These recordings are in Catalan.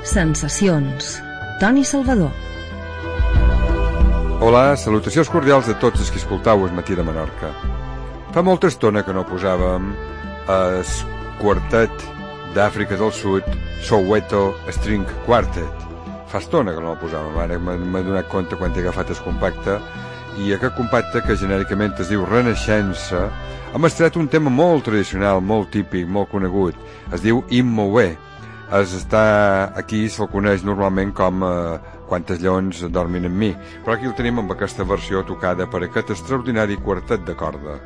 Sensacions. Toni Salvador. Hola, salutacions cordials de tots els que escoltau el Matí de Menorca. Fa molta estona que no posàvem el quartet d'Àfrica del Sud, Soweto String Quartet. Fa estona que no el posàvem, ara m'he donat compte quan he agafat el compacte, i aquest compacte, que genèricament es diu Renaixença, hem estret un tema molt tradicional, molt típic, molt conegut. Es diu Immoué. Està aquí, se'l coneix normalment com Quantes lleons dormin amb mi, però aquí el tenim amb aquesta versió tocada per aquest extraordinari quartet de corda.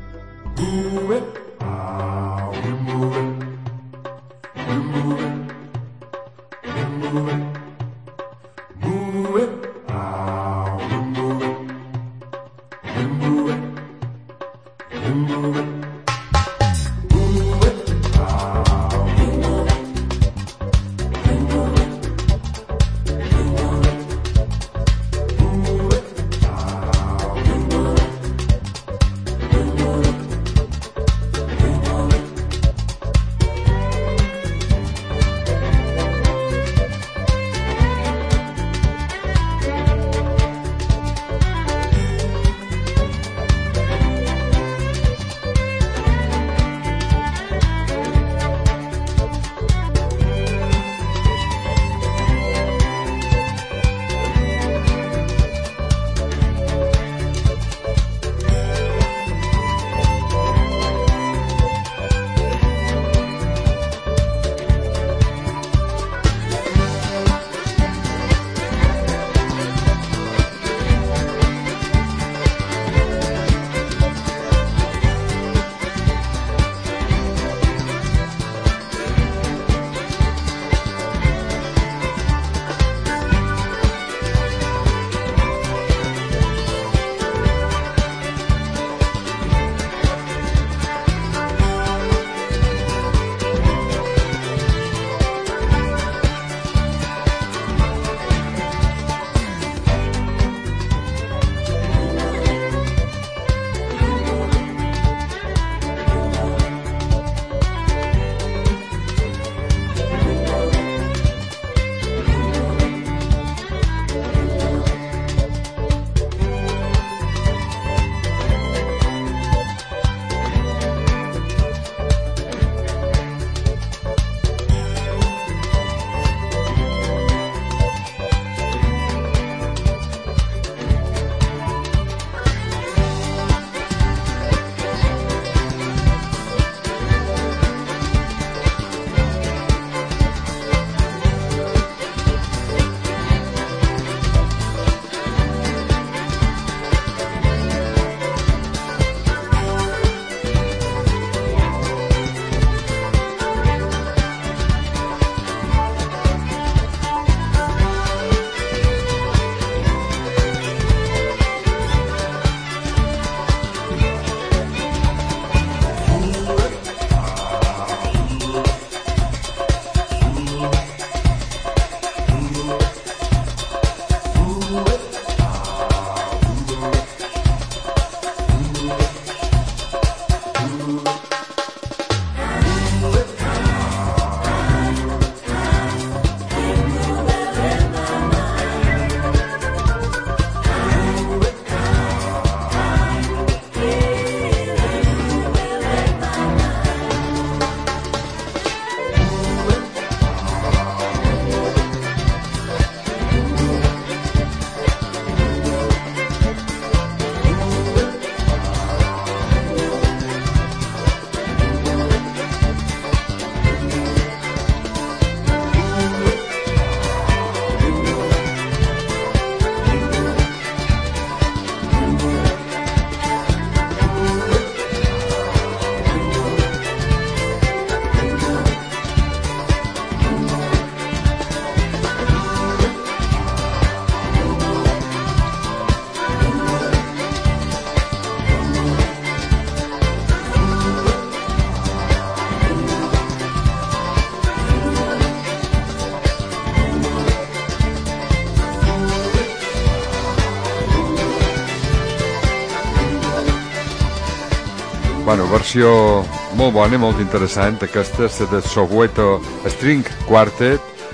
Bueno, versió molt bona, molt interessant, aquesta és de Soweto String Quartet,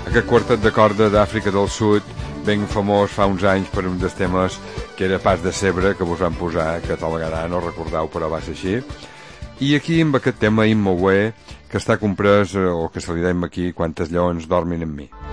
Aquest quartet de corda d'Àfrica del Sud, ben famós fa uns anys per un dels temes que era Pas de Cebre, que vos van posar, que tal vegada no recordeu, però va ser així. I aquí amb aquest tema Immoue, que està comprès, o que se li deim aquí, Quantes lleons dormin en mi.